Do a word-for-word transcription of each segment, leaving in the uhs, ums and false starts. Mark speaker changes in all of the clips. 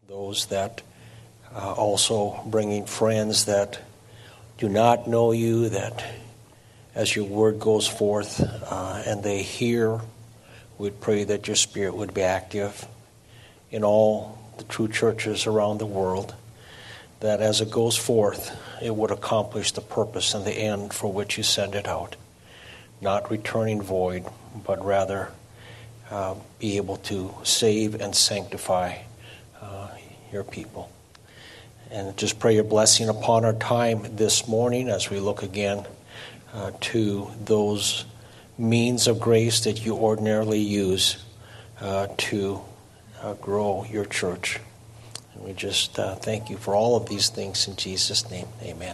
Speaker 1: those that uh, also bringing friends that do not know you, that as your word goes forth uh, and they hear, we'd pray that your Spirit would be active in all the true churches around the world, that as it goes forth, it would accomplish the purpose and the end for which you send it out, not returning void, but rather uh, be able to save and sanctify uh, your people. And just pray your blessing upon our time this morning as we look again uh, to those means of grace that you ordinarily use uh, to uh, grow your church. And we just uh, thank you for all of these things in Jesus' name. Amen.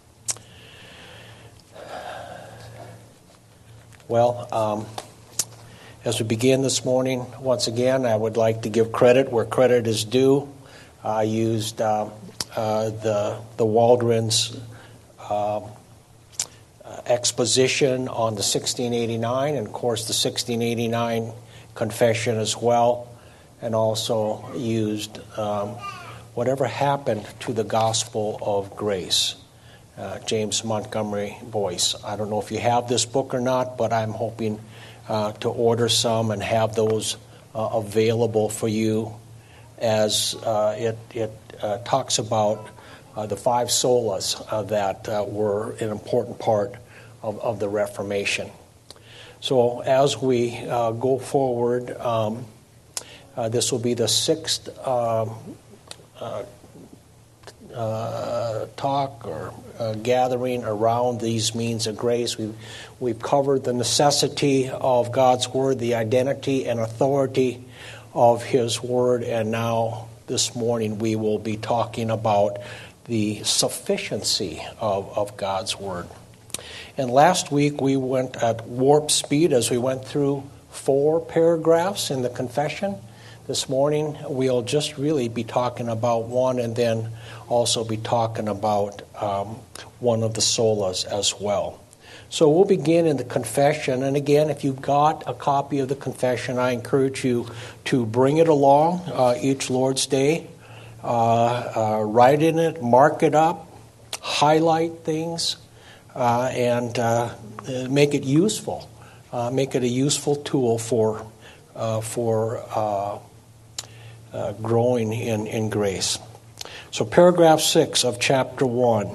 Speaker 1: Well, um, as we begin this morning, once again, I would like to give credit where credit is due. I used uh, uh, the the Waldron's uh, uh, exposition on the sixteen eighty-nine, and of course the sixteen eighty-nine confession as well, and also used um, whatever happened to the gospel of grace. Uh, James Montgomery Boyce. I don't know if you have this book or not, but I'm hoping uh, to order some and have those uh, available for you, as uh, it, it uh, talks about uh, the five solas uh, that uh, were an important part of, of the Reformation. So as we uh, go forward, um, uh, this will be the sixth um, uh, uh, talk or uh, gathering around these means of grace. We've, we've covered the necessity of God's Word, the identity and authority of His Word, and now this morning we will be talking about the sufficiency of, of God's Word. And last week we went at warp speed as we went through four paragraphs in the confession. This morning we'll just really be talking about one, and then also be talking about um, one of the solas as well. So we'll begin in the confession. And again, if you've got a copy of the confession, I encourage you to bring it along uh, each Lord's Day. Uh, uh, write in it, mark it up, highlight things, uh, and uh, make it useful. Uh, make it a useful tool for uh, for uh, uh, growing in, in grace. So paragraph six of chapter one.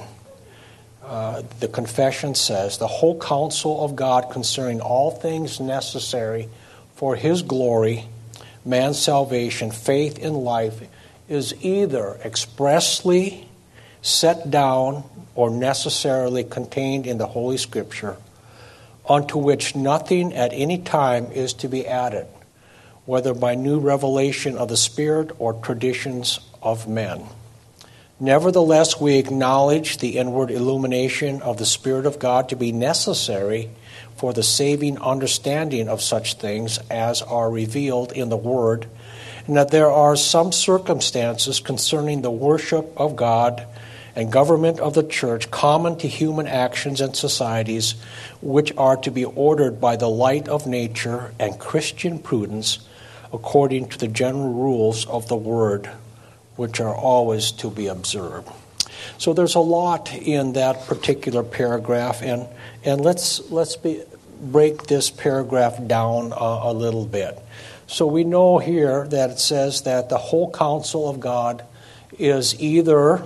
Speaker 1: Uh, the confession says, the whole counsel of God concerning all things necessary for His glory, man's salvation, faith in life, is either expressly set down or necessarily contained in the Holy Scripture, unto which nothing at any time is to be added, whether by new revelation of the Spirit or traditions of men. Nevertheless, we acknowledge the inward illumination of the Spirit of God to be necessary for the saving understanding of such things as are revealed in the Word, and that there are some circumstances concerning the worship of God and government of the church common to human actions and societies, which are to be ordered by the light of nature and Christian prudence according to the general rules of the Word, which are always to be observed. So there's a lot in that particular paragraph, and and let's let's be, break this paragraph down a, a little bit. So we know here that it says that the whole counsel of God is either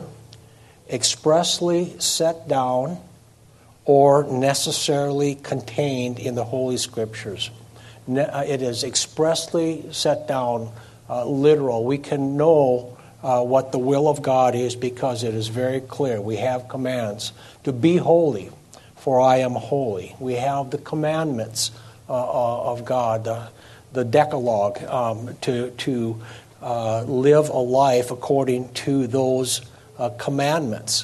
Speaker 1: expressly set down or necessarily contained in the Holy Scriptures. It is expressly set down, uh, literal. We can know Uh, what the will of God is because it is very clear. We have commands to be holy, for I am holy. We have the commandments uh, of God, the, the Decalogue, um, to to uh, live a life according to those uh, commandments.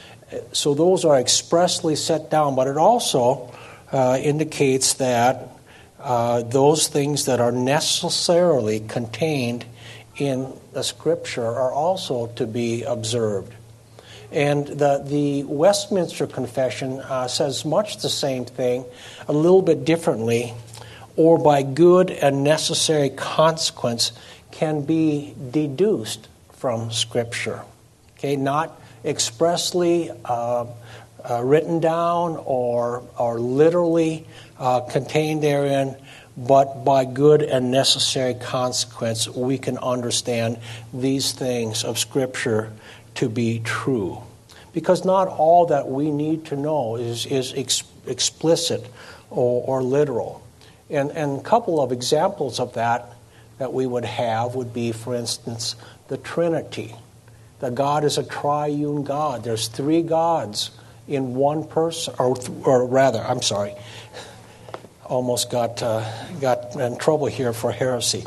Speaker 1: So those are expressly set down, but it also uh, indicates that uh, those things that are necessarily contained in the Scripture are also to be observed. And the, the Westminster Confession uh, says much the same thing, a little bit differently, or by good and necessary consequence can be deduced from Scripture. Okay, not expressly uh, uh, written down or, or literally uh, contained therein, but by good and necessary consequence, we can understand these things of Scripture to be true. Because not all that we need to know is, is ex- explicit or, or literal. And, and a couple of examples of that that we would have would be, for instance, the Trinity. That God is a triune God. There's three gods in one person, or, or rather, I'm sorry, almost got uh, got in trouble here for heresy.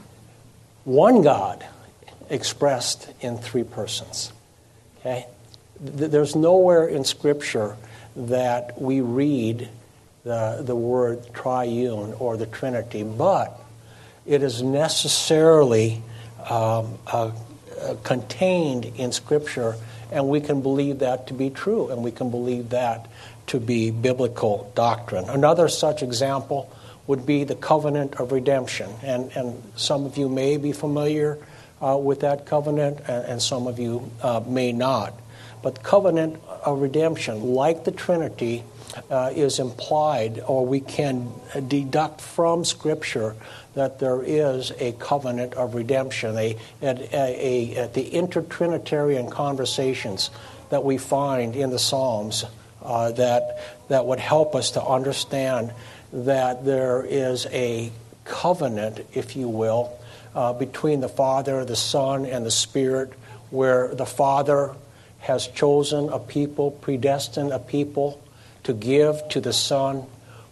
Speaker 1: One God expressed in three persons. Okay, there's nowhere in Scripture that we read the the word triune or the Trinity, but it is necessarily um, uh, uh, contained in Scripture, and we can believe that to be true, and we can believe that to be biblical doctrine. Another such example would be the covenant of redemption, and, and some of you may be familiar uh, with that covenant, and, and some of you uh, may not. But covenant of redemption, like the Trinity, uh, is implied, or we can deduct from Scripture that there is a covenant of redemption, a, a, a, a the intertrinitarian conversations that we find in the Psalms uh, that that would help us to understand that there is a covenant, if you will, uh, between the Father, the Son, and the Spirit, where the Father has chosen a people, predestined a people to give to the Son,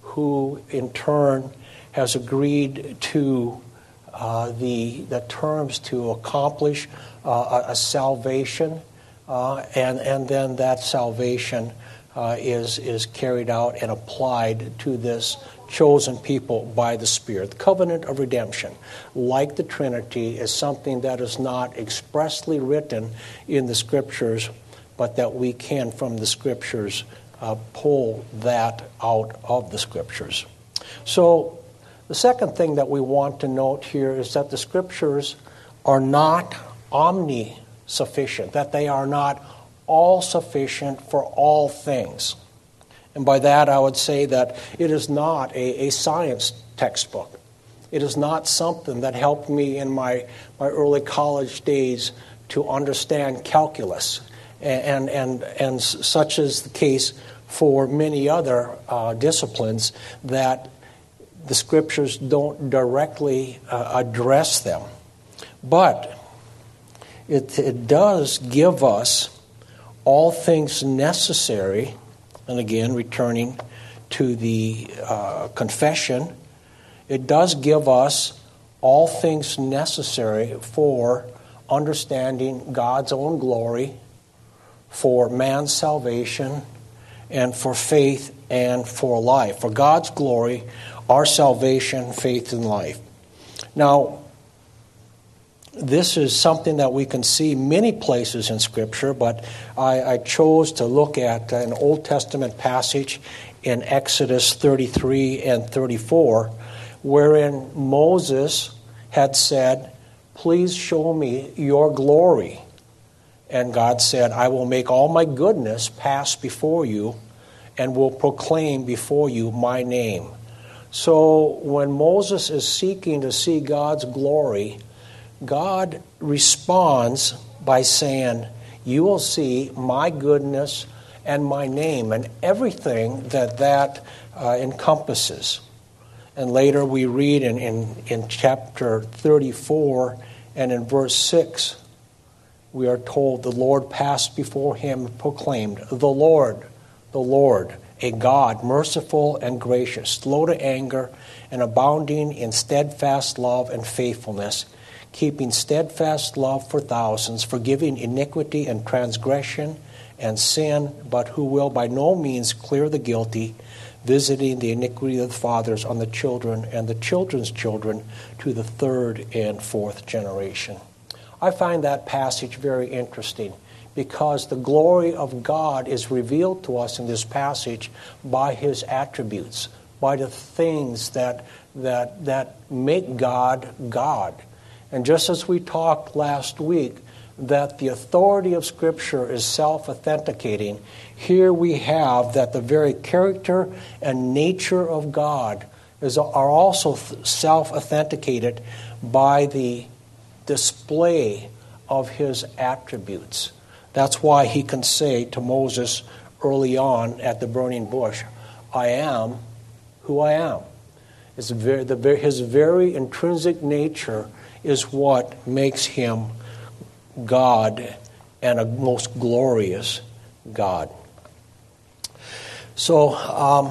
Speaker 1: who in turn has agreed to uh, the the terms to accomplish uh, a, a salvation, uh, and and then that salvation uh, is is carried out and applied to this chosen people by the Spirit. The covenant of redemption, like the Trinity, is something that is not expressly written in the Scriptures, but that we can, from the Scriptures, uh, pull that out of the Scriptures. So the second thing that we want to note here is that the Scriptures are not omnisufficient, that they are not all-sufficient for all things. And by that I would say that it is not a, a science textbook. It is not something that helped me in my, my early college days to understand calculus. And, and, and such is the case for many other uh, disciplines, that the Scriptures don't directly uh, address them. But it, it does give us all things necessary, and again, returning to the uh, confession, it does give us all things necessary for understanding God's own glory, for man's salvation, and for faith and for life. For God's glory, our salvation, faith, and life. Now, this is something that we can see many places in Scripture, but I, I chose to look at an Old Testament passage in Exodus thirty-three and thirty-four, wherein Moses had said, "Please show me your glory." And God said, "I will make all my goodness pass before you and will proclaim before you my name." So when Moses is seeking to see God's glory, God responds by saying, "You will see my goodness and my name," and everything that that uh, encompasses. And later we read in, in, in chapter thirty-four and in verse six, we are told, "The Lord passed before him and proclaimed, 'The Lord, the Lord, a God merciful and gracious, slow to anger and abounding in steadfast love and faithfulness, keeping steadfast love for thousands, forgiving iniquity and transgression and sin, but who will by no means clear the guilty, visiting the iniquity of the fathers on the children and the children's children to the third and fourth generation.'" I find that passage very interesting, because the glory of God is revealed to us in this passage by His attributes, by the things that that that make God God. And just as we talked last week, that the authority of Scripture is self-authenticating, here we have that the very character and nature of God is, are also self-authenticated by the display of his attributes. That's why he can say to Moses early on at the burning bush, I am who I am. It's very, the, his very intrinsic nature is what makes him God and a most glorious God. So, um,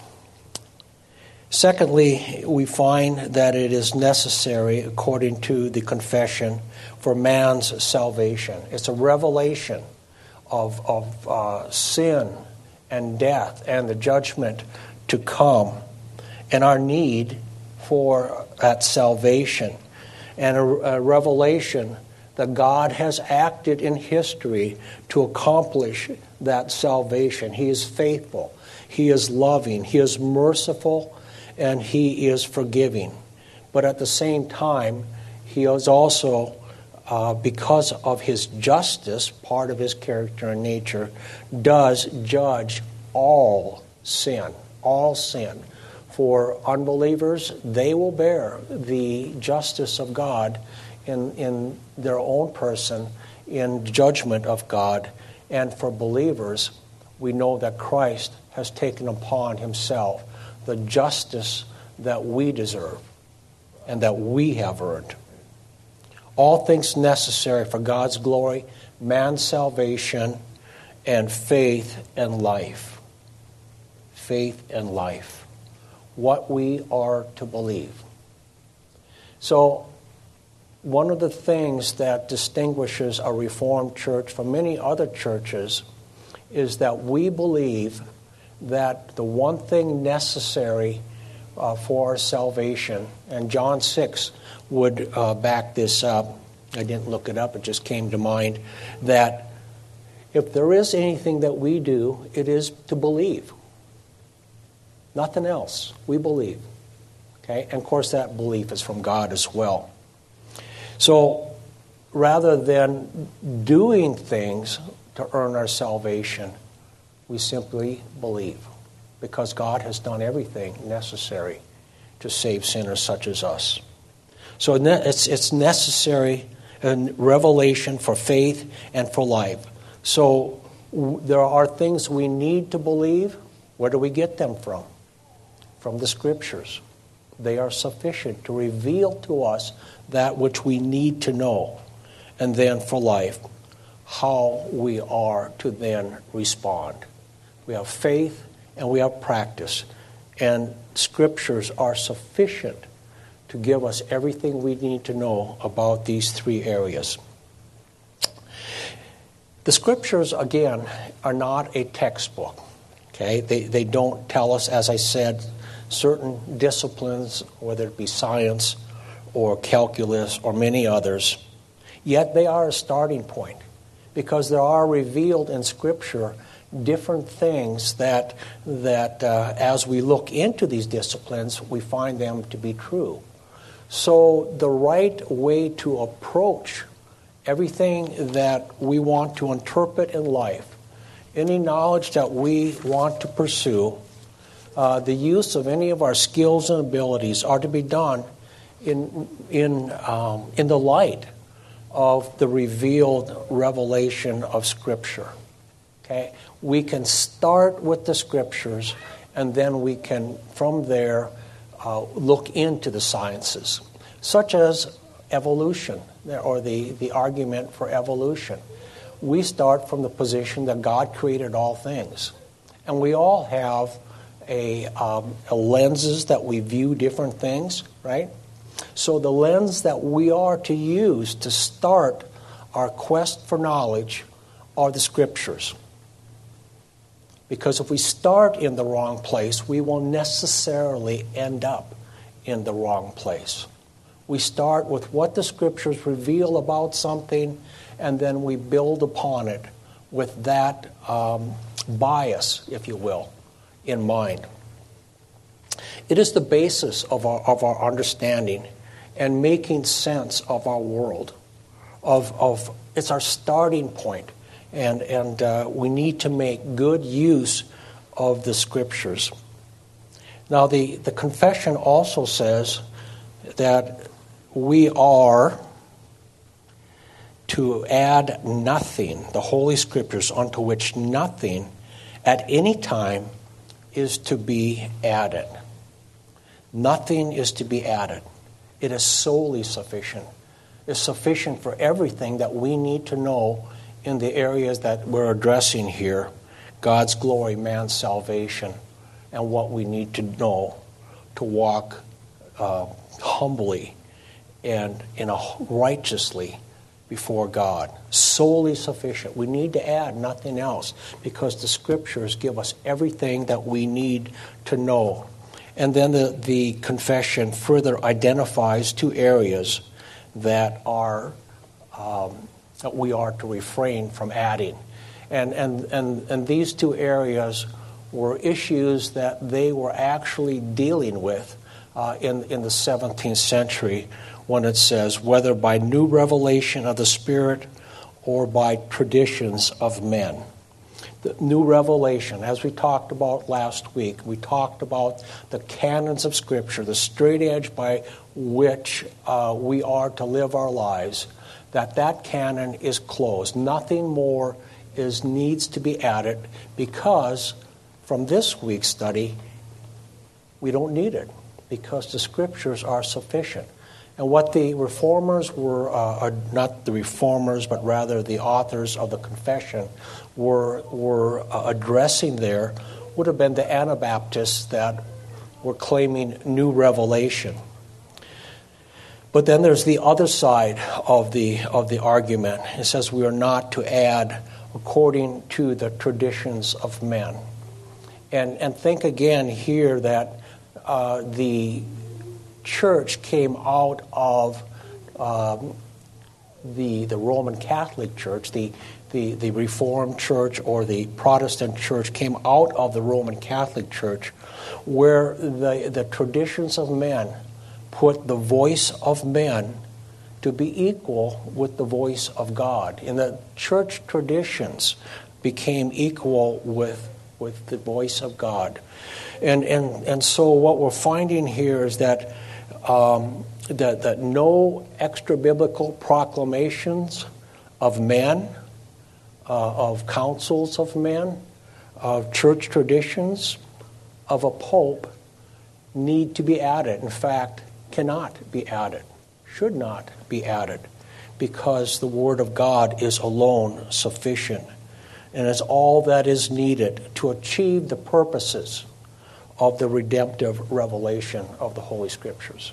Speaker 1: secondly, we find that it is necessary, according to the confession, for man's salvation. It's a revelation of, of uh, sin and death and the judgment to come, and our need for that salvation, and a, a revelation that God has acted in history to accomplish that salvation. He is faithful, He is loving, He is merciful, and He is forgiving. But at the same time, He is also, uh, because of His justice, part of His character and nature, does judge all sin, all sin. For unbelievers, they will bear the justice of God in, in their own person, in judgment of God. And for believers, we know that Christ has taken upon Himself the justice that we deserve and that we have earned. All things necessary for God's glory, man's salvation, and faith and life. Faith and life. What we are to believe. So, one of the things that distinguishes a Reformed church from many other churches is that we believe that the one thing necessary uh, for our salvation, and John six would uh, back this up. I didn't look it up, it just came to mind, that if there is anything that we do, it is to believe. Nothing else. We believe. Okay? And of course that belief is from God as well. So rather than doing things to earn our salvation, we simply believe, because God has done everything necessary to save sinners such as us. So it's it's necessary in revelation for faith and for life. So there are things we need to believe. Where do we get them from? From the Scriptures. They are sufficient to reveal to us that which we need to know. And then for life, how we are to then respond. We have faith and we have practice. And Scriptures are sufficient to give us everything we need to know about these three areas. The Scriptures, again, are not a textbook. Okay? They, they don't tell us, as I said, certain disciplines, whether it be science or calculus or many others. Yet they are a starting point, because there are revealed in Scripture different things that, that uh, as we look into these disciplines, we find them to be true. So the right way to approach everything that we want to interpret in life, any knowledge that we want to pursue, uh, the use of any of our skills and abilities are to be done in, in, um, in the light of the revealed revelation of Scripture. Okay? We can start with the Scriptures, and then we can, from there, uh, look into the sciences, such as evolution, or the, the argument for evolution. We start from the position that God created all things. And we all have a, um, a lenses that we view different things, right? So the lens that we are to use to start our quest for knowledge are the Scriptures. Because if we start in the wrong place, we will necessarily end up in the wrong place. We start with what the Scriptures reveal about something, and then we build upon it with that um, bias, if you will, in mind. It is the basis of our, of our understanding and making sense of our world, of, of it's our starting point, and and uh, we need to make good use of the Scriptures. Now, the, the confession also says that we are to add nothing, the Holy Scriptures, unto which nothing at any time is to be added. Nothing is to be added. It is solely sufficient. It's sufficient for everything that we need to know in the areas that we're addressing here: God's glory, man's salvation, and what we need to know to walk uh, humbly and in a righteously before God. Solely sufficient. We need to add nothing else, because the Scriptures give us everything that we need to know. And then the, the confession further identifies two areas that are um, that we are to refrain from adding. And, and, and, and these two areas were issues that they were actually dealing with uh, in, in the seventeenth century, when it says, whether by new revelation of the Spirit or by traditions of men. The new revelation, as we talked about last week, we talked about the canons of Scripture, the straight edge by which uh, we are to live our lives, that that canon is closed. Nothing more is needs to be added, because from this week's study, we don't need it, because the Scriptures are sufficient. And what the reformers were, uh, not the reformers, but rather the authors of the confession were, were uh, addressing there would have been the Anabaptists that were claiming new revelation. But then there's the other side of the of the argument. It says we are not to add according to the traditions of men. And, and think again here that uh, the church came out of um, the the Roman Catholic Church, the, the the Reformed Church or the Protestant Church came out of the Roman Catholic Church, where the the traditions of men put the voice of men to be equal with the voice of God. And the church traditions became equal with with the voice of God. And and and so what we're finding here is that Um, that, that no extra-biblical proclamations of men, uh, of councils of men, of church traditions, of a pope need to be added. In fact, cannot be added, should not be added, because the Word of God is alone sufficient and is all that is needed to achieve the purposes of the redemptive revelation of the Holy Scriptures.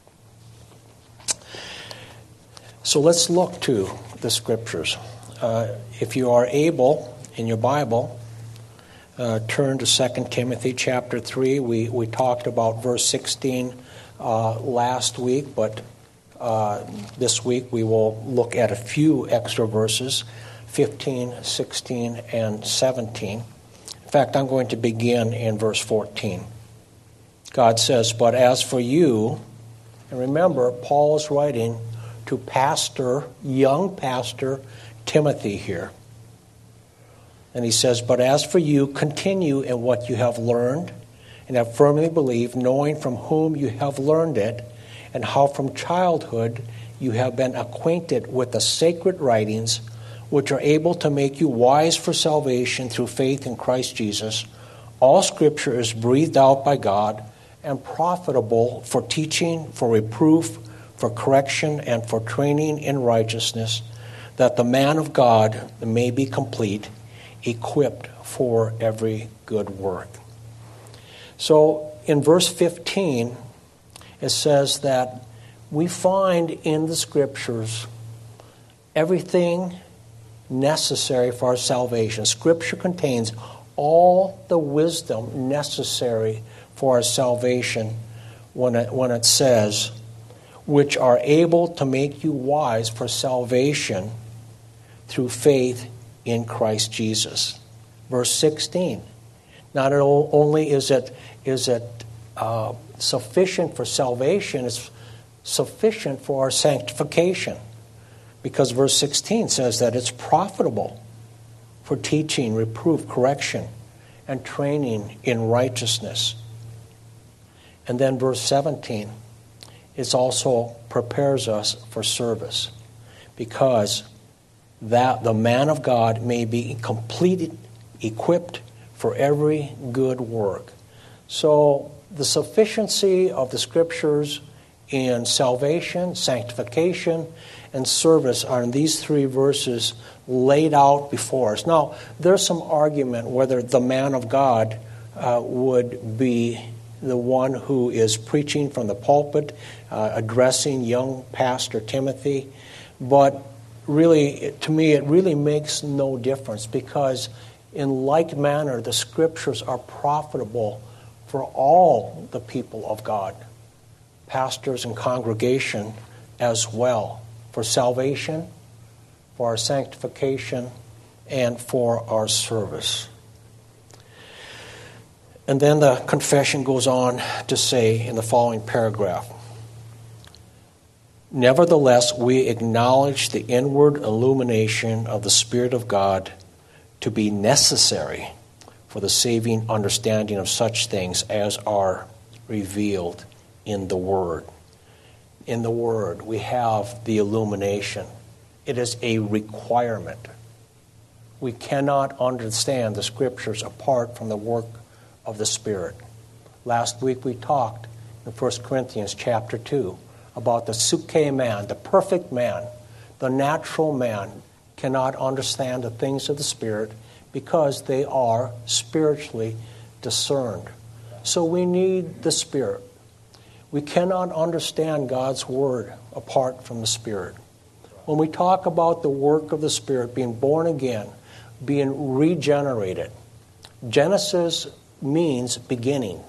Speaker 1: So let's look to the Scriptures. Uh, if you are able, in your Bible, uh, turn to Second Timothy chapter three. We, we talked about verse sixteen uh, last week, but uh, this week we will look at a few extra verses, fifteen, sixteen, and seventeen. In fact, I'm going to begin in verse fourteen. God says, "But as for you," and remember, Paul is writing to pastor, young pastor Timothy here. And he says, "But as for you, continue in what you have learned and have firmly believed, knowing from whom you have learned it, and how from childhood you have been acquainted with the sacred writings, which are able to make you wise for salvation through faith in Christ Jesus. All Scripture is breathed out by God and profitable for teaching, for reproof, for correction, and for training in righteousness, that the man of God may be complete, equipped for every good work." So in verse fifteen, it says that we find in the Scriptures everything necessary for our salvation. Scripture contains all the wisdom necessary for our salvation when it, when it says, "which are able to make you wise for salvation through faith in Christ Jesus." Verse sixteen. Not only is it is it uh, sufficient for salvation, it's sufficient for our sanctification. Because verse sixteen says that it's profitable for teaching, reproof, correction, and training in righteousness. And then verse seventeen, it also prepares us for service, because that the man of God may be completed, equipped for every good work. So the sufficiency of the Scriptures in salvation, sanctification, and service are in these three verses laid out before us. Now, there's some argument whether the man of God uh, would be the one who is preaching from the pulpit, uh, addressing young Pastor Timothy. But really, to me, it really makes no difference, because in like manner, the Scriptures are profitable for all the people of God, pastors and congregation as well, for salvation, for our sanctification, and for our service. And then the confession goes on to say in the following paragraph, nevertheless, we acknowledge the inward illumination of the Spirit of God to be necessary for the saving understanding of such things as are revealed in the Word. In the Word, we have the illumination. It is a requirement. We cannot understand the Scriptures apart from the work of the Spirit. Last week we talked in First Corinthians chapter two about the psuche man, the perfect man. The natural man cannot understand the things of the Spirit because they are spiritually discerned. So we need the Spirit. We cannot understand God's Word apart from the Spirit. When we talk about the work of the Spirit, being born again, being regenerated, Genesis means beginning.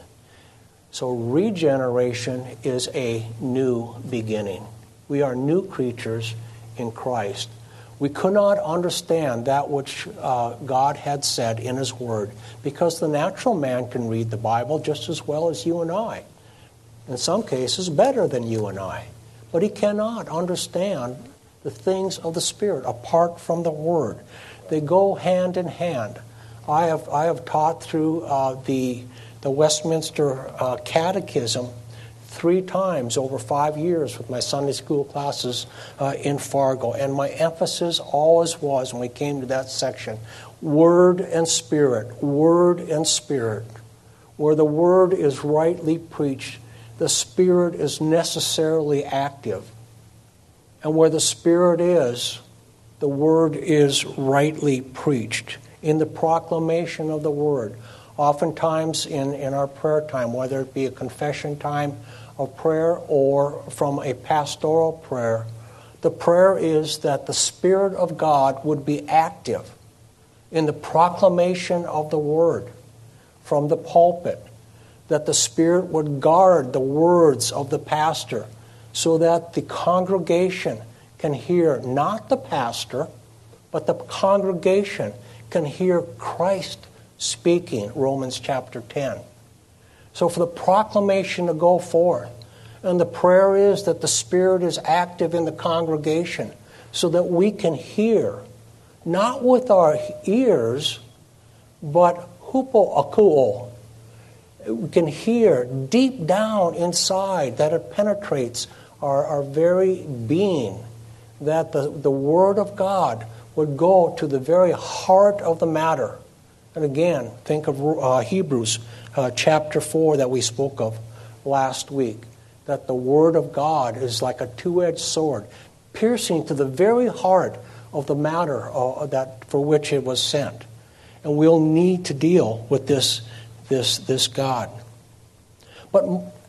Speaker 1: So regeneration is a new beginning. We are new creatures in Christ. We could not understand that which uh, God had said in His Word, because the natural man can read the Bible just as well as you and I. In some cases, better than you and I. But he cannot understand the things of the Spirit apart from the Word. They go hand in hand. I have I have taught through uh, the the Westminster uh, Catechism three times over five years with my Sunday school classes uh, in Fargo, and my emphasis always was, when we came to that section, Word and Spirit, Word and Spirit. Where the Word is rightly preached, the Spirit is necessarily active. And where the Spirit is, the Word is rightly preached. In the proclamation of the Word, oftentimes in, in our prayer time, whether it be a confession time of prayer or from a pastoral prayer, the prayer is that the Spirit of God would be active in the proclamation of the Word from the pulpit, that the Spirit would guard the words of the pastor so that the congregation can hear not the pastor, but the congregation can hear Christ speaking, Romans chapter ten. So for the proclamation to go forth, and the prayer is that the Spirit is active in the congregation so that we can hear, not with our ears, but hupo akuo. We can hear deep down inside, that it penetrates our, our very being, that the, the Word of God would go to the very heart of the matter. And again, think of uh, Hebrews uh, chapter four that we spoke of last week, that the Word of God is like a two-edged sword, piercing to the very heart of the matter uh, that for which it was sent. And we'll need to deal with this, this, this God. But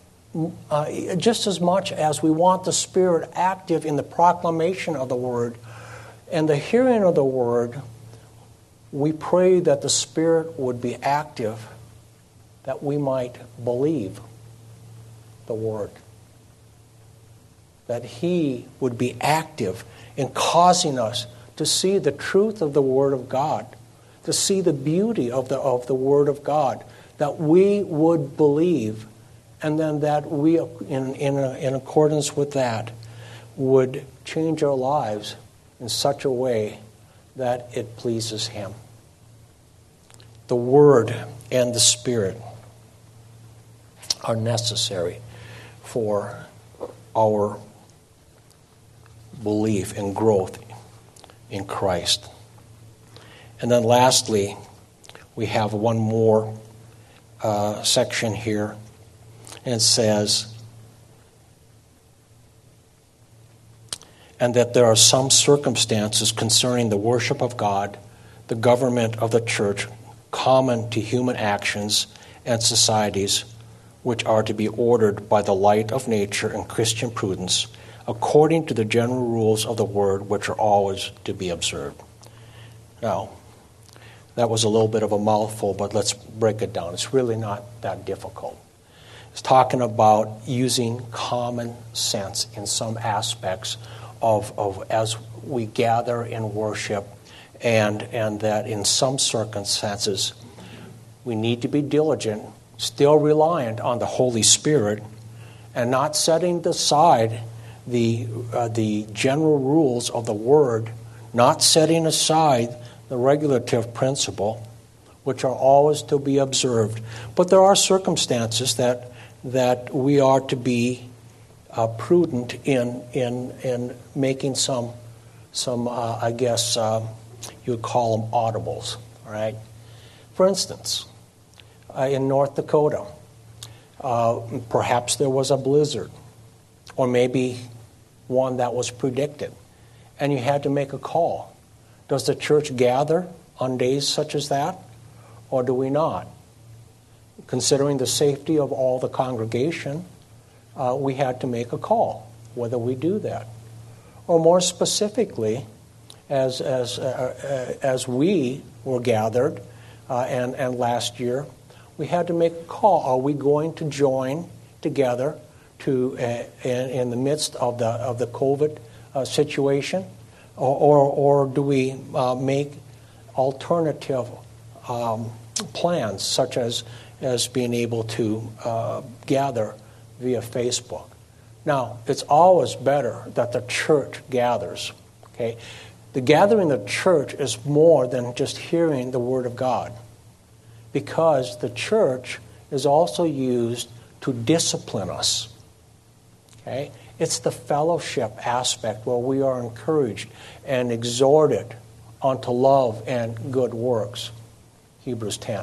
Speaker 1: uh, just as much as we want the Spirit active in the proclamation of the Word and the hearing of the Word, we pray that the Spirit would be active, that we might believe the Word. That He would be active in causing us to see the truth of the Word of God, to see the beauty of the, of the Word of God, that we would believe, and then that we, in, in, in accordance with that, would change our lives in such a way that it pleases Him. The Word and the Spirit are necessary for our belief and growth in Christ. And then lastly, we have one more uh, section here, and it says, and that there are some circumstances concerning the worship of God, the government of the church, common to human actions and societies, which are to be ordered by the light of nature and Christian prudence, according to the general rules of the word, which are always to be observed. Now, that was a little bit of a mouthful, but let's break it down. It's really not that difficult. It's talking about using common sense in some aspects of, of as we gather in worship, and, and that in some circumstances we need to be diligent, still reliant on the Holy Spirit, and not setting aside the uh, the general rules of the Word, not setting aside the regulative principle, which are always to be observed. But there are circumstances that that we are to be uh, prudent in in in making some some uh, I guess uh, you would call them audibles. All right. For instance, uh, in North Dakota, uh, perhaps there was a blizzard, or maybe one that was predicted, and you had to make a call. Does the church gather on days such as that, or do we not? Considering the safety of all the congregation, uh, we had to make a call whether we do that. Or more specifically, as as uh, uh, as we were gathered, uh, and and last year, we had to make a call. Are we going to join together to uh, in, in the midst of the of the COVID uh, situation, or, or or do we uh, make alternative um, plans, such as as being able to uh, gather via Facebook? Now, it's always better that the church gathers. Okay, the gathering of the church is more than just hearing the Word of God, because the church is also used to discipline us. Okay? It's the fellowship aspect where we are encouraged and exhorted unto love and good works. Hebrews ten.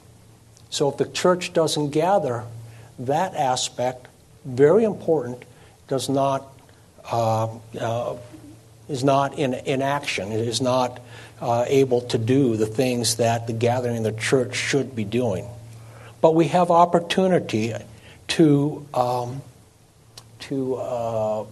Speaker 1: So if the church doesn't gather, that aspect, very important, does not uh, uh, is not in, in action. It is not uh, able to do the things that the gathering of the church should be doing. But we have opportunity to um, to uh,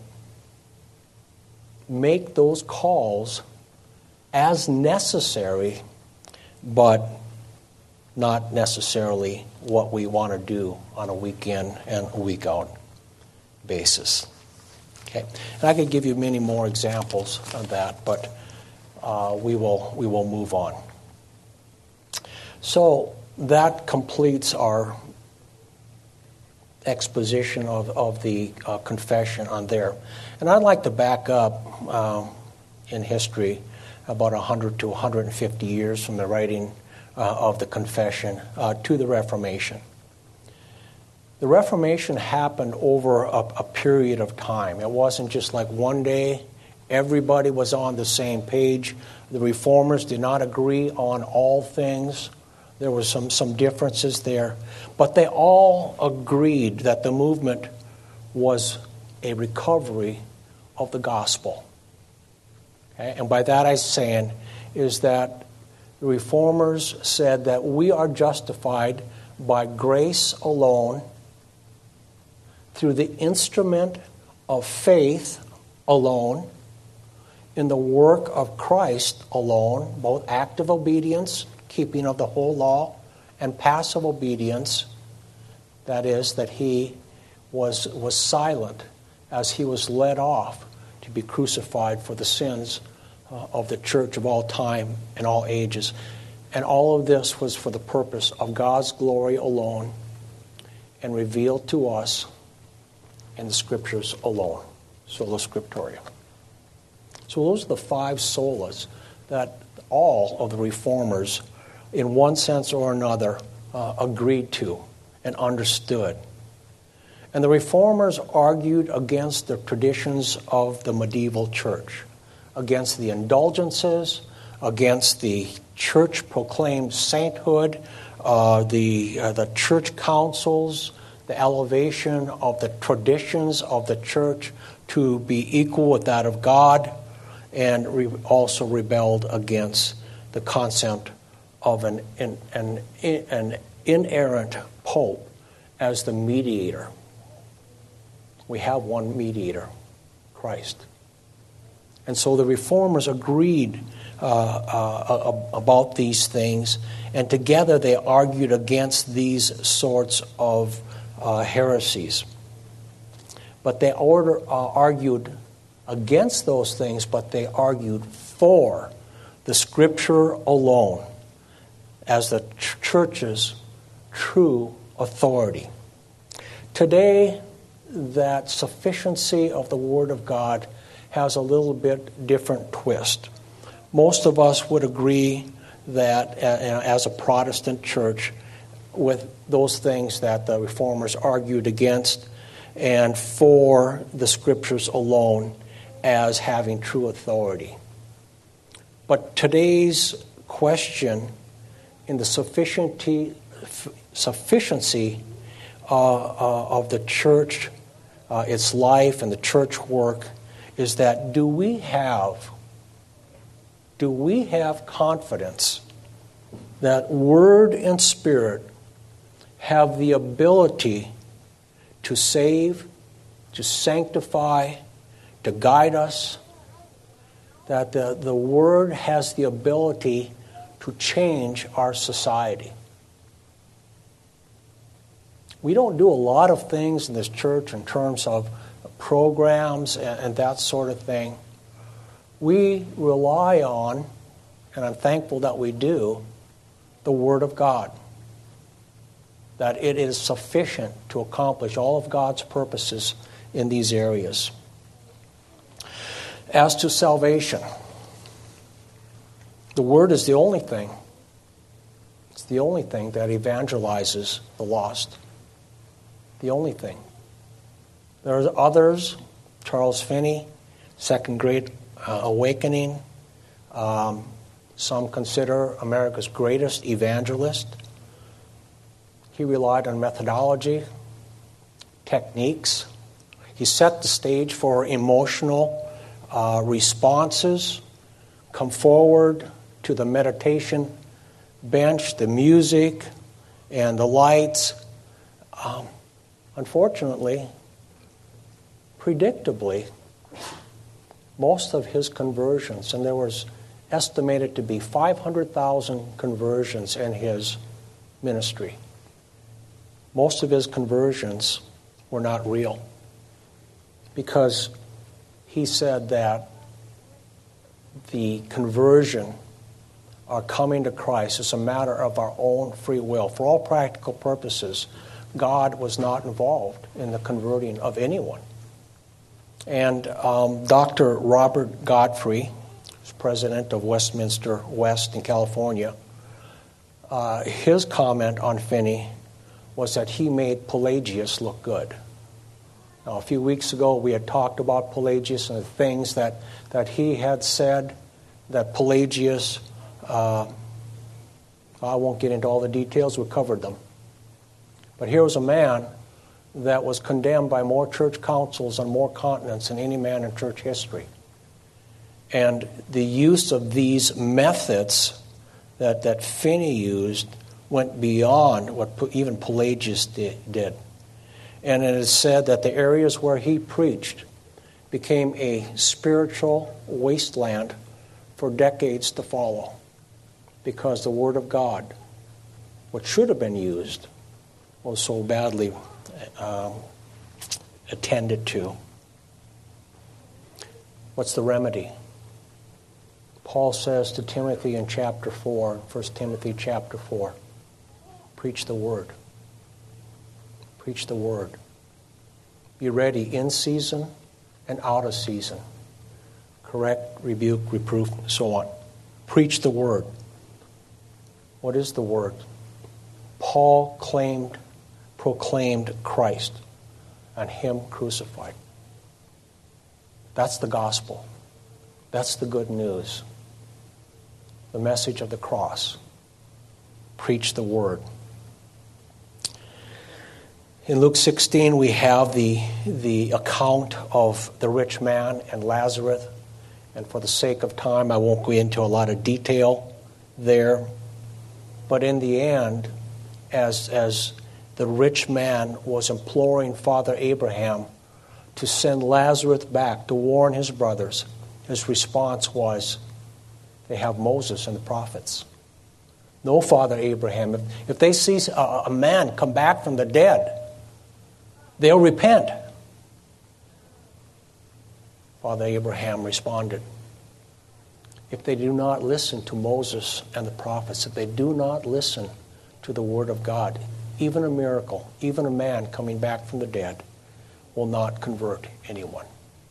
Speaker 1: make those calls as necessary, but not necessarily what we want to do on a week in and a week out basis. Okay, and I could give you many more examples of that, but uh, we will we will move on. So that completes our exposition of, of the uh, confession on there. And I'd like to back up uh, in history about one hundred to one hundred fifty years from the writing uh, of the confession uh, to the Reformation. The Reformation happened over a, a period of time. It wasn't just like one day everybody was on the same page. The Reformers did not agree on all things. There were some, some differences there. But they all agreed that the movement was a recovery of the gospel. Okay? And by that I'm saying is that the Reformers said that we are justified by grace alone, through the instrument of faith alone, in the work of Christ alone, both active obedience, keeping of the whole law, and passive obedience, that is, that he was, was silent as he was led off to be crucified for the sins uh, of the church of all time and all ages. And all of this was for the purpose of God's glory alone, and revealed to us in the Scriptures alone. Sola Scriptura. So those are the five solas that all of the reformers, in one sense or another, uh, agreed to and understood. And the reformers argued against the traditions of the medieval church, against the indulgences, against the church-proclaimed sainthood, uh, the uh, the church councils, the elevation of the traditions of the church to be equal with that of God, and re- also rebelled against the concept of an, an, an, an inerrant pope as the mediator. We have one mediator, Christ. And so the reformers agreed uh, uh, about these things, and together they argued against these sorts of uh, heresies. But they order, uh, argued against those things, but they argued for the Scripture alone as the ch- church's true authority. Today, that sufficiency of the Word of God has a little bit different twist. Most of us would agree that uh, as a Protestant church with those things that the reformers argued against and for the Scriptures alone as having true authority. But today's question in the sufficiency, sufficiency uh, uh, of the church, uh, its life and the church work, is that do we have, do we have confidence that Word and Spirit have the ability to save, to sanctify, to guide us, that the, the Word has the ability to change our society? We don't do a lot of things in this church in terms of programs and, and that sort of thing. We rely on, and I'm thankful that we do, the Word of God. That it is sufficient to accomplish all of God's purposes in these areas. As to salvation, the Word is the only thing. It's the only thing that evangelizes the lost. The only thing. There are others, Charles Finney, Second Great uh, Awakening. Um, some consider America's greatest evangelist. He relied on methodology, techniques. He set the stage for emotional uh, responses, come forward to the meditation bench, the music, and the lights. Um, unfortunately, predictably, most of his conversions, and there was estimated to be five hundred thousand conversions in his ministry. Most of his conversions were not real because he said that the conversion, our coming to Christ, is a matter of our own free will. For all practical purposes, God was not involved in the converting of anyone. And um, Doctor Robert Godfrey, who's president of Westminster West in California, uh, his comment on Finney was that he made Pelagius look good. Now, a few weeks ago, we had talked about Pelagius and the things that, that he had said, that Pelagius, uh, I won't get into all the details, we covered them. But here was a man that was condemned by more church councils on more continents than any man in church history. And the use of these methods that, that Finney used went beyond what even Pelagius did. And it is said that the areas where he preached became a spiritual wasteland for decades to follow because the Word of God, what should have been used, was so badly um, attended to. What's the remedy? Paul says to Timothy in chapter four, First Timothy chapter four, preach the Word. Preach the Word. Be ready in season and out of season. correct, rebuke, reproof, so on. Preach the word. What is the word? Paul claimed, proclaimed Christ and him crucified. That's the gospel. That's the good news. The message of the cross. Preach the word. In Luke sixteen, we have the, the account of the rich man and Lazarus. And for the sake of time, I won't go into a lot of detail there. But in the end, as, as the rich man was imploring Father Abraham to send Lazarus back to warn his brothers, his response was, they have Moses and the prophets. No, Father Abraham, if, if they see a, a man come back from the dead, they'll repent. Father Abraham responded, if they do not listen to Moses and the prophets, if they do not listen to the word of God, even a miracle, even a man coming back from the dead will not convert anyone.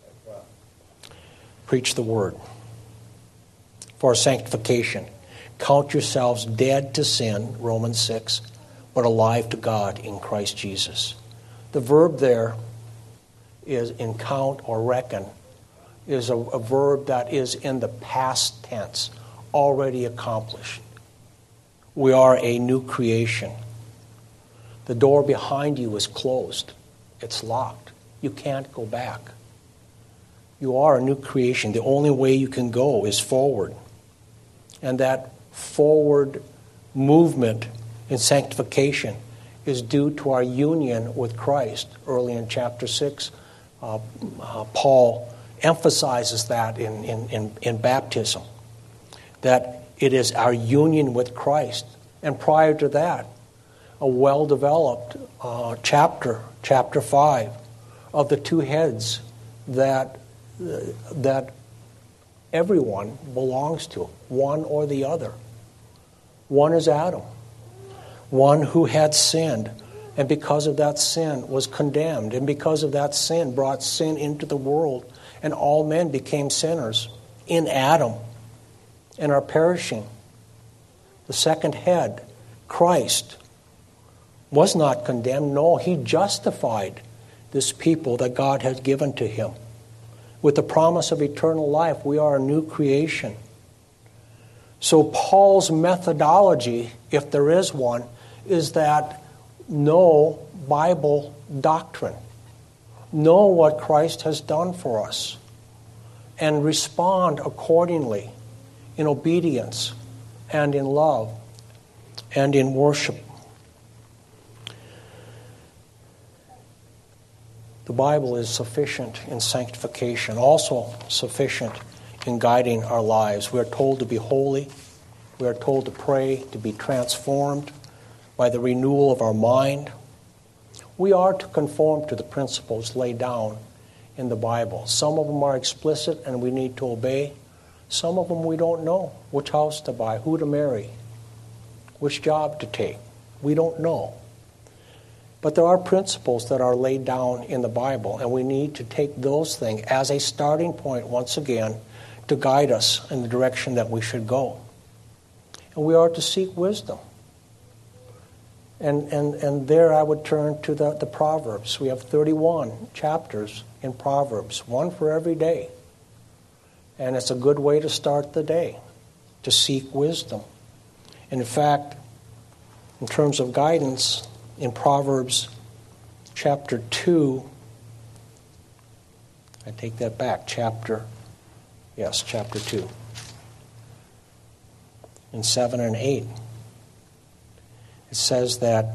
Speaker 1: Preach the word. For sanctification, count yourselves dead to sin, Romans six, but alive to God in Christ Jesus. The verb there is in count or reckon, is a, a verb that is in the past tense, already accomplished. We are a new creation. The door behind you is closed. It's locked. You can't go back. You are a new creation. The only way you can go is forward. And that forward movement in sanctification is due to our union with Christ. Early in chapter six, uh, uh, Paul emphasizes that in, in, in, in baptism, that it is our union with Christ. And prior to that, a well-developed uh, chapter, chapter five, of the two heads that, uh, that everyone belongs to, one or the other. One is Adam, one who had sinned, and because of that sin was condemned, and because of that sin brought sin into the world, and all men became sinners in Adam and are perishing. The second head, Christ, was not condemned. No, he justified this people that God had given to him. With the promise of eternal life, we are a new creation. So Paul's methodology, if there is one, is that know Bible doctrine. Know what Christ has done for us. And respond accordingly in obedience and in love and in worship. The Bible is sufficient in sanctification, also sufficient in guiding our lives. We are told to be holy. We are told to pray, to be transformed by the renewal of our mind. We are to conform to the principles laid down in the Bible. Some of them are explicit and we need to obey. Some of them we don't know. Which house to buy, who to marry, which job to take. We don't know. But there are principles that are laid down in the Bible, and we need to take those things as a starting point once again to guide us in the direction that we should go. And we are to seek wisdom. And and, and there I would turn to the, the Proverbs. We have thirty-one chapters in Proverbs, one for every day. And it's a good way to start the day, to seek wisdom. And in fact, in terms of guidance, in Proverbs chapter two, I take that back, chapter, yes, chapter two, in seven and eight, it says that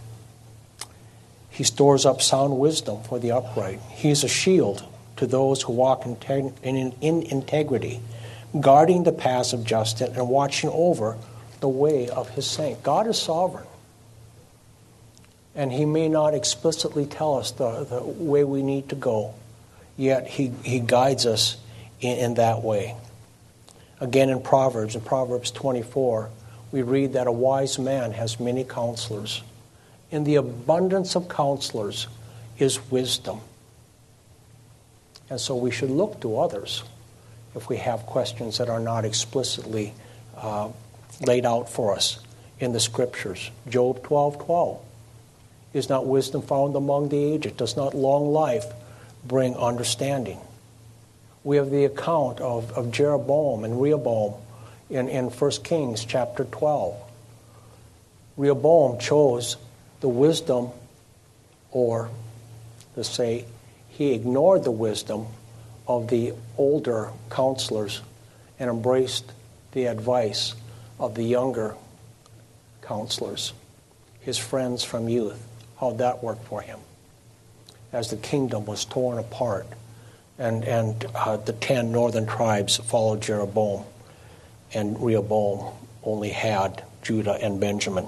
Speaker 1: he stores up sound wisdom for the upright. He is a shield to those who walk in, teg- in, in integrity, guarding the paths of justice and watching over the way of his saint. God is sovereign. And he may not explicitly tell us the, the way we need to go, yet he, he guides us in, in that way. Again in Proverbs, in Proverbs twenty-four, we read that a wise man has many counselors. In the abundance of counselors is wisdom. And so we should look to others if we have questions that are not explicitly uh, laid out for us in the Scriptures. Job twelve twelve. Is not wisdom found among the aged? Does not long life bring understanding? We have the account of, of Jeroboam and Rehoboam in, in First Kings chapter twelve. Rehoboam chose the wisdom, or to say, he ignored the wisdom of the older counselors and embraced the advice of the younger counselors, his friends from youth. How that worked for him as the kingdom was torn apart, and, and uh, the ten northern tribes followed Jeroboam, and Rehoboam only had Judah and Benjamin.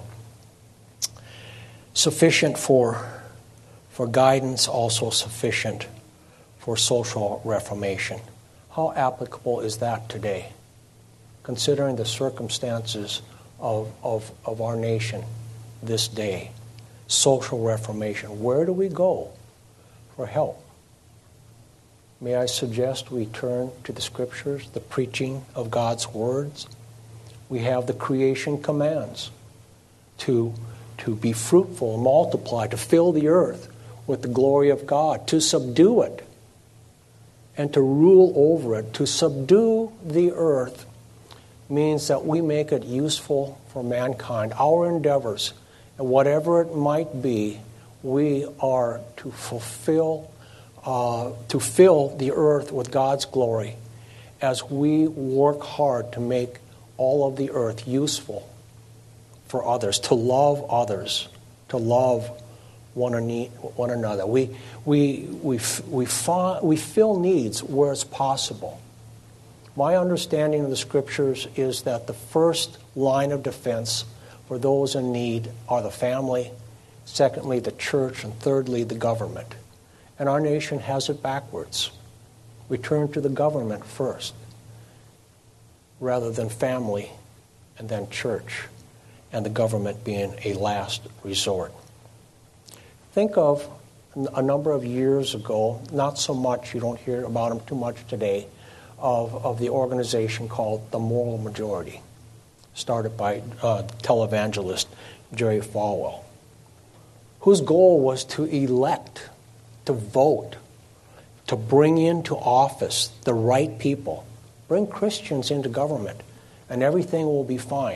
Speaker 1: Sufficient for, for guidance, also sufficient for social reformation. How applicable is that today, considering the circumstances of, of, of our nation this day? Social reformation. Where do we go for help? May I suggest we turn to the Scriptures, the preaching of God's words. We have the creation commands to, to be fruitful, multiply, to fill the earth with the glory of God, to subdue it, and to rule over it. To subdue the earth means that we make it useful for mankind. Our endeavors, and whatever it might be, we are to fulfill, uh, to fill the earth with God's glory as we work hard to make all of the earth useful for others, to love others, to love one, one another. We, we, we, we, find, we fill needs where it's possible. My understanding of the Scriptures is that the first line of defense for those in need are the family, secondly the church, and thirdly the government. And our nation has it backwards. We turn to the government first, rather than family and then church, and the government being a last resort. Think of a number of years ago, not so much, you don't hear about them too much today, of, of the organization called the Moral Majority, started by uh, televangelist Jerry Falwell, whose goal was to elect, to vote, to bring into office the right people, bring Christians into government, and everything will be fine.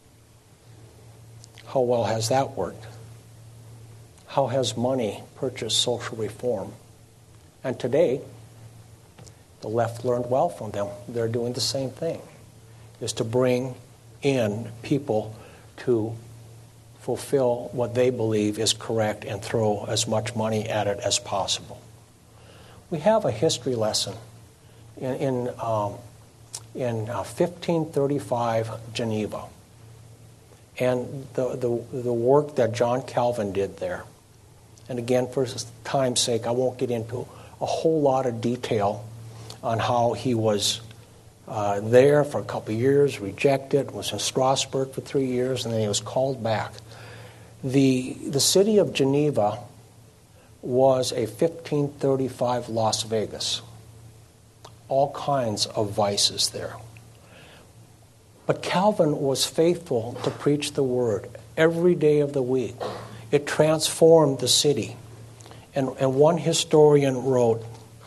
Speaker 1: How well has that worked? How has money purchased social reform? And today, the left learned well from them. They're doing the same thing, is to bring in people to fulfill what they believe is correct and throw as much money at it as possible. We have a history lesson in, in, um, in uh, fifteen thirty-five Geneva, and the, the, the work that John Calvin did there. And again, for time's sake, I won't get into a whole lot of detail on how he was uh, there for a couple of years, rejected, was in Strasbourg for three years, and then he was called back. The, the city of Geneva was a fifteen thirty-five Las Vegas. All kinds of vices there. But Calvin was faithful to preach the word every day of the week. It transformed the city. And, and one historian wrote,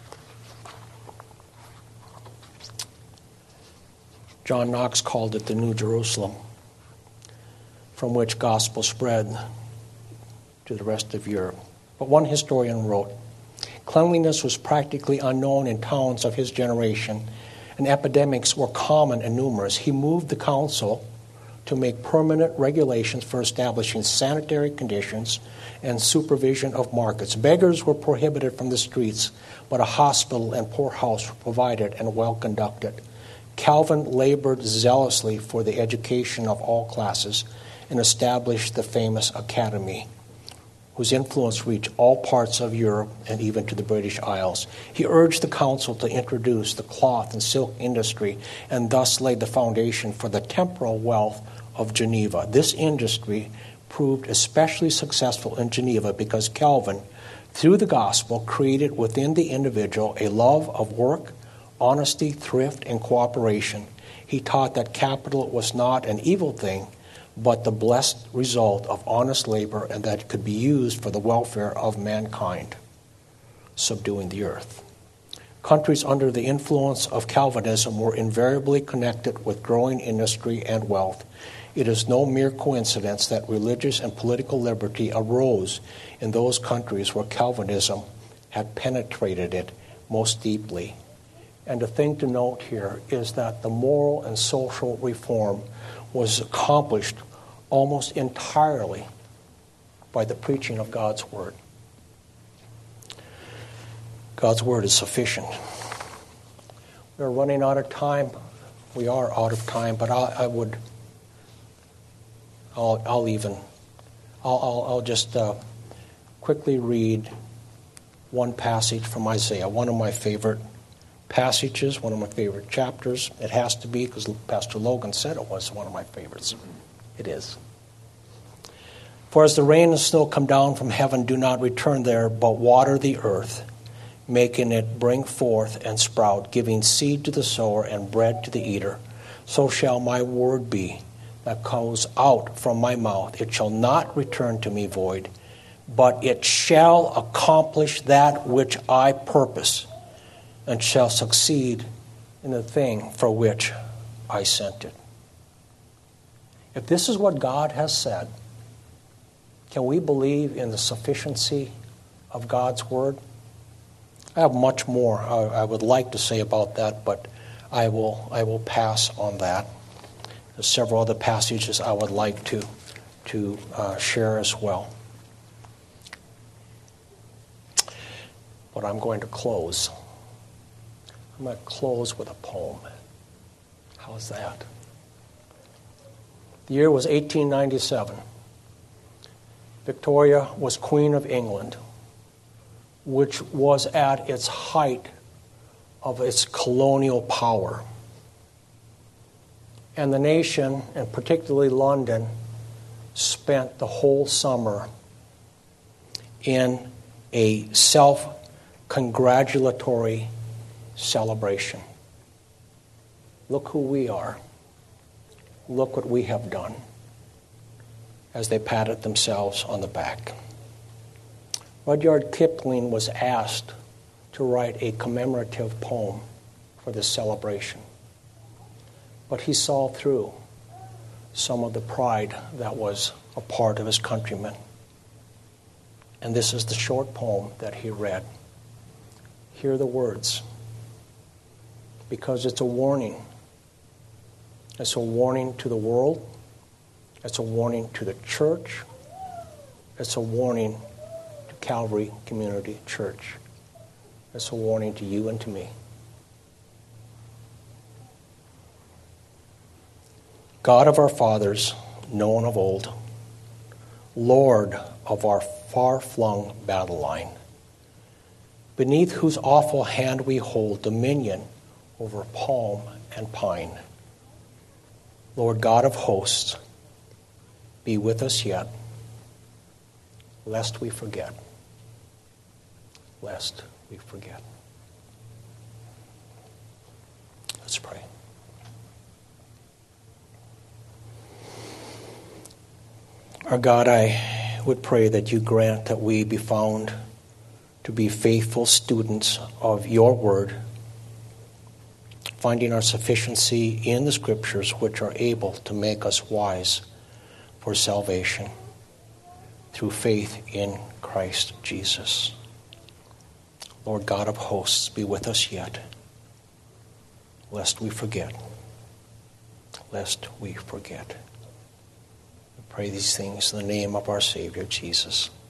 Speaker 1: John Knox called it the New Jerusalem, from which gospel spread to the rest of Europe. But one historian wrote, cleanliness was practically unknown in towns of his generation, and epidemics were common and numerous. He moved the council to make permanent regulations for establishing sanitary conditions and supervision of markets. Beggars were prohibited from the streets, but a hospital and poorhouse were provided and well conducted. Calvin labored zealously for the education of all classes and established the famous academy, whose influence reached all parts of Europe and even to the British Isles. He urged the council to introduce the cloth and silk industry and thus laid the foundation for the temporal wealth of Geneva. This industry proved especially successful in Geneva because Calvin, through the gospel, created within the individual a love of work, honesty, thrift, and cooperation. He taught that capital was not an evil thing, but the blessed result of honest labor, and that it could be used for the welfare of mankind, subduing the earth. Countries under the influence of Calvinism were invariably connected with growing industry and wealth. It is no mere coincidence that religious and political liberty arose in those countries where Calvinism had penetrated it most deeply. And the thing to note here is that the moral and social reform was accomplished almost entirely by the preaching of God's Word. God's Word is sufficient. We're running out of time. We are out of time, but I, I would, I'll, I'll even, I'll, I'll, I'll just uh, quickly read one passage from Isaiah, one of my favorite passages, one of my favorite chapters. It has to be because Pastor Logan said it was one of my favorites. It is. For as the rain and snow come down from heaven, do not return there, but water the earth, making it bring forth and sprout, giving seed to the sower and bread to the eater, so shall my word be that goes out from my mouth. It shall not return to me void, but it shall accomplish that which I purpose, and shall succeed in the thing for which I sent it. If this is what God has said, can we believe in the sufficiency of God's Word? I have much more I, I would like to say about that, but I will I will pass on that. There's several other passages I would like to, to uh, share as well. But I'm going to close. I'm going to close with a poem. How's that? The year was eighteen ninety-seven. Victoria was Queen of England, which was at its height of its colonial power. And the nation, and particularly London, spent the whole summer in a self-congratulatory celebration. Look who we are. Look what we have done, as they patted themselves on the back. Rudyard Kipling was asked to write a commemorative poem for this celebration, but he saw through some of the pride that was a part of his countrymen. And this is the short poem that he read. Hear the words, because it's a warning. It's a warning to the world. It's a warning to the church. It's a warning to Calvary Community Church. It's a warning to you and to me. God of our fathers, known of old, Lord of our far-flung battle line, beneath whose awful hand we hold dominion over palm and pine. Lord God of hosts, be with us yet, lest we forget, lest we forget. Let's pray. Our God, I would pray that you grant that we be found to be faithful students of your word, finding our sufficiency in the Scriptures, which are able to make us wise for salvation through faith in Christ Jesus. Lord God of hosts, be with us yet, lest we forget, lest we forget. We pray these things in the name of our Savior, Jesus.